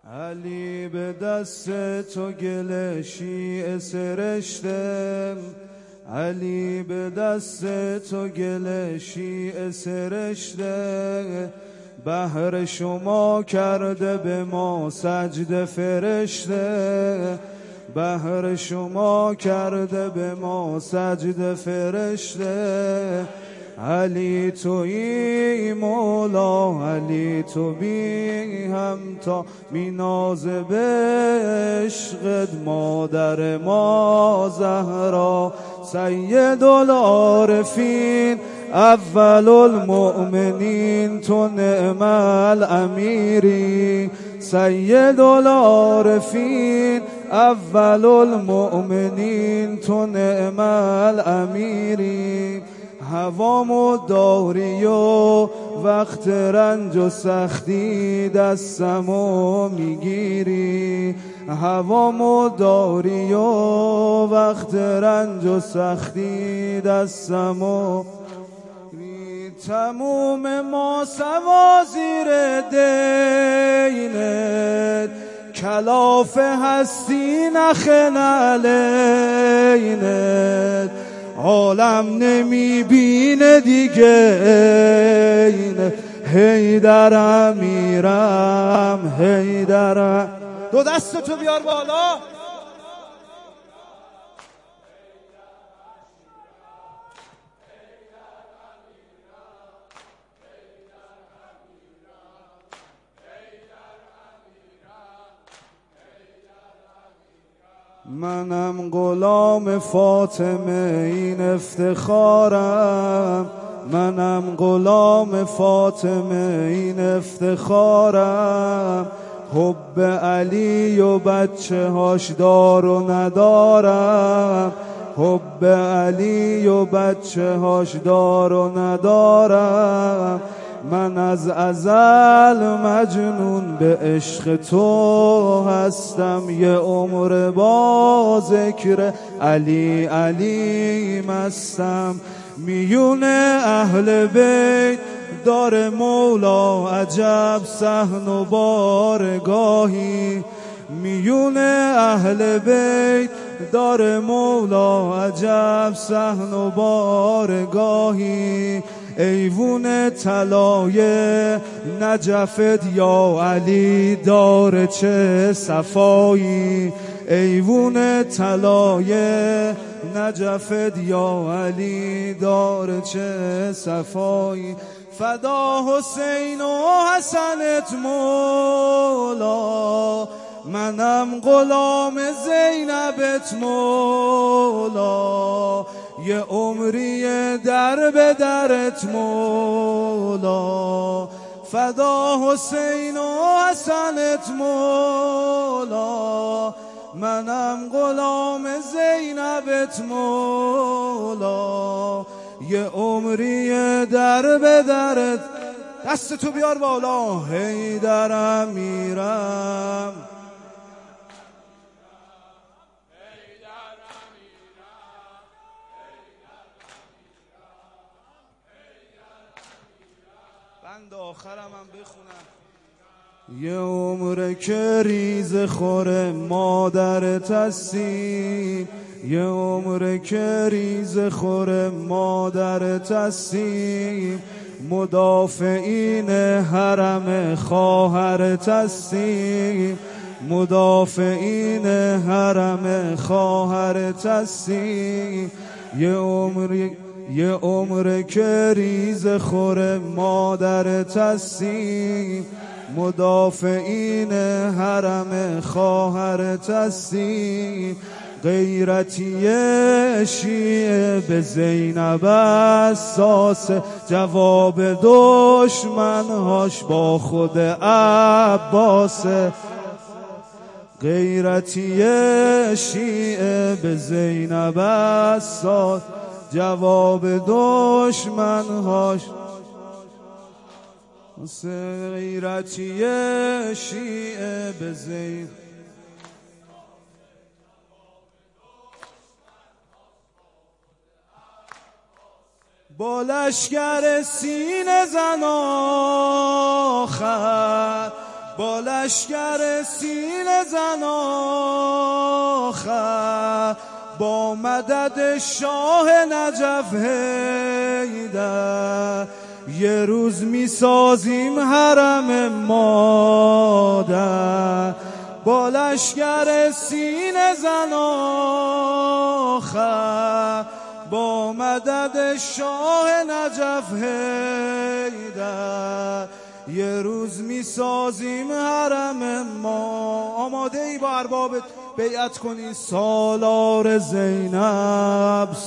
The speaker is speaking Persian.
علی به دست تو گل شیعه سرشته، علی به دست تو گل شیعه سرشته، بهر شما کرده به ما سجده فرشته، بهر شما کرده به ما سجده فرشته. علی تویی مولا، علی تو بی همتا، می نازه به عشقت مادر ما زهرا. سید العارفین اول المؤمنین تو نعم الامیری، سید العارفین اول المؤمنین تو نعم الامیری. هوامو داری و وقت رنج و سختی دستمو میگیری، هوامو داری و وقت رنج و سختی دستمو. تموم ما سوا زیر دینت، کلاف هستی نخن علینت، عالم نمیبینه دیگه اینه. حیدر امیرم، حیدرم. دو دستتو بیار بالا. منم غلام فاطمه این افتخارم، منم غلام فاطمه این افتخارم. حب علی و بچه هاش دار و ندارم، حب علی و بچه هاش دار و ندارم. من از ازل مجنون به عشق تو هستم، یه عمر با ذکر علی علی مستم. میون اهل بیت دار مولا عجب صحن و بارگاهی، میون اهل بیت دار مولا عجب صحن و بارگاهی. ایوون طلای نجفت یا علی دار چه صفایی، ایوون طلای نجفت یا علی دار چه صفایی. فدا حسین و حسنت مولا، منم غلام زینبت مولا. یه عمری در به درت مولا، فدا حسین و حسنت مولا. منم غلام زینبت مولا، یه عمری در به درت. دست تو بیار بالا. حیدر امیرم، بند آخرم هم بخونم. یه عمر که ریز خور مادرت هستی، یه عمر که ریز خور مادرت هستی. مدافعین حرم خواهرت هستی، مدافعین حرم خواهرت هستی. یه عمر که ریز خور مادرت هستی، مدافعین حرم خواهرت هستی. غیرتی شیعه به زینب اساس، جواب دشمنهاش با خود عباس. غیرتی شیعه به زینب اساس، جواب دشمنهاش. غیرتی شیعه به زینب، با لشگر سینه زن آخر با لشکر سینه زن آخر، با مدد شاه نجف حیدر. یه روز میسازیم حرم مادر، با لشکر سینه زن آخر، با مدد شاه نجف حیدر. یه روز میسازیم حرم ما. آماده ای با ارباب بیعت کنی؟ سالار زینب